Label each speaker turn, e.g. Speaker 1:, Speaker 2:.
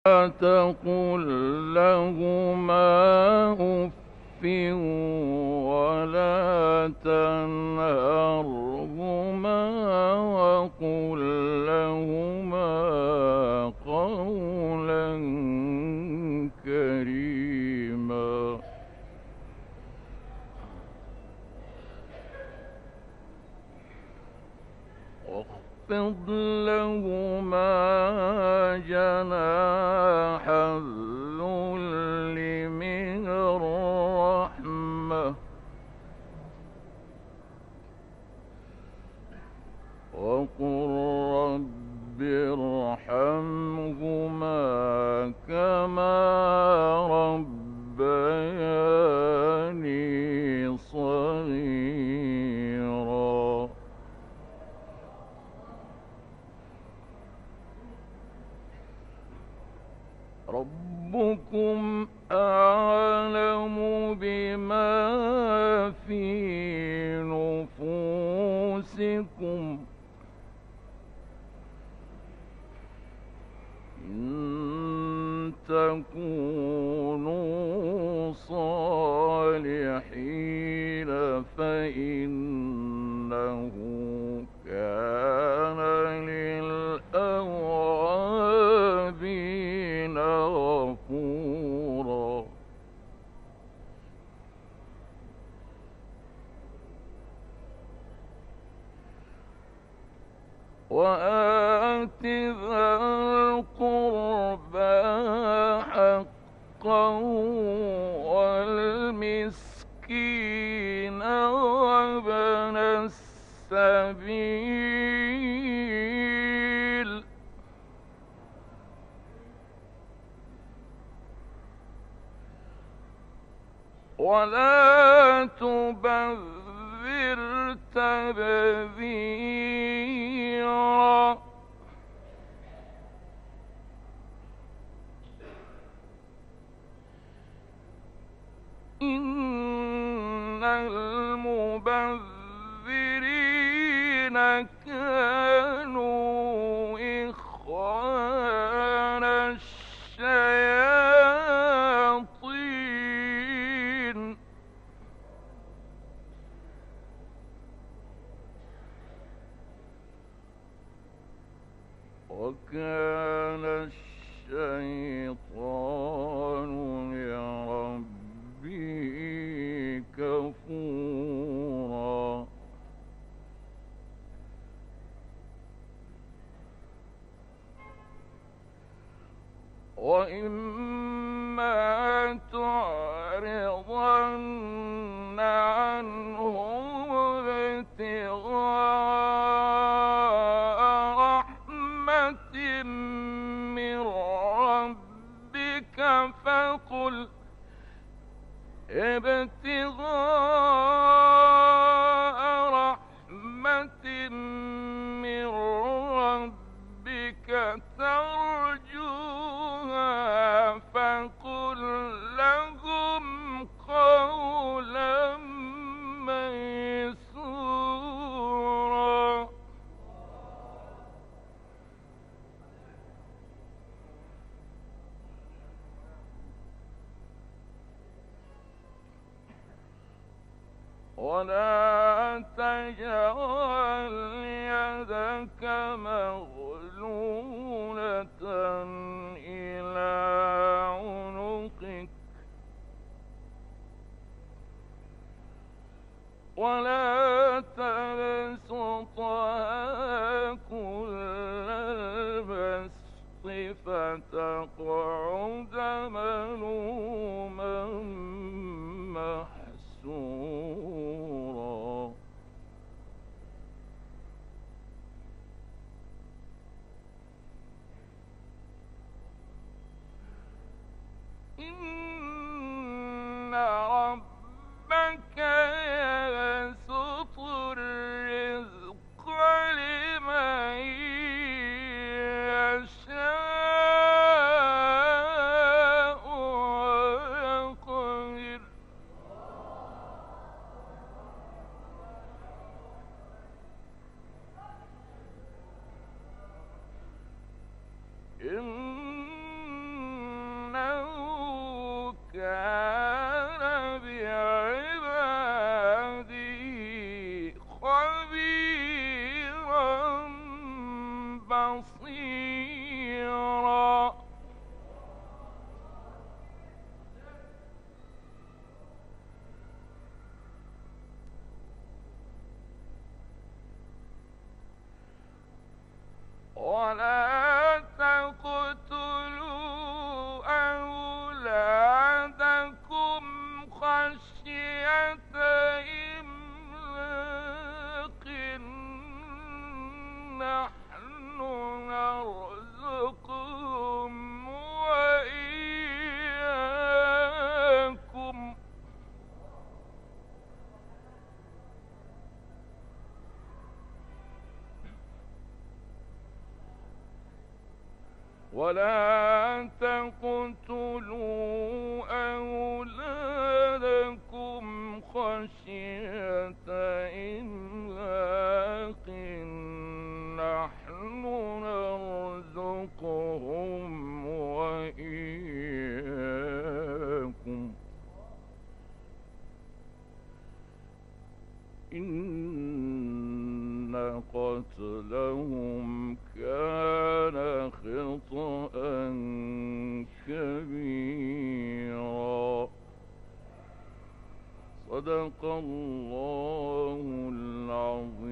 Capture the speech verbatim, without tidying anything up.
Speaker 1: لا تقل لهما أف ولا تنهرهما وقل لهما قولا كريما. واخفض لهما جناح الذل من الرحمة وقل رب ارحمهما كما ربياني صغيرا. ربكم أعلم بما في نفوسكم إن تكونوا صالحين فإنه كان للأوابين غفورا. وآت ذا القربى حقه والمسكين وابن السبيل ولا تبذر تبذيرا. إن المبذرين كانوا إخوان الشياطين وكان الشيطان لربه كفورا. وإما تعرضن عنهم ابتغاء رحمة من ربك فقل ابتغاء رحمة من ربك ترجوها فقل لهم قولا ميسورا. ولا تجعل يدك مغلولة إلى عنقك ولا تبسطها كل البسط فتقعد ملوما محسورا. إن ربك يبسط الرزق لمن يشاء ويقدر إن نحن نرزقهم وإياكم إن قتلهم كان خطأ كبيرا. صدق الله العظيم.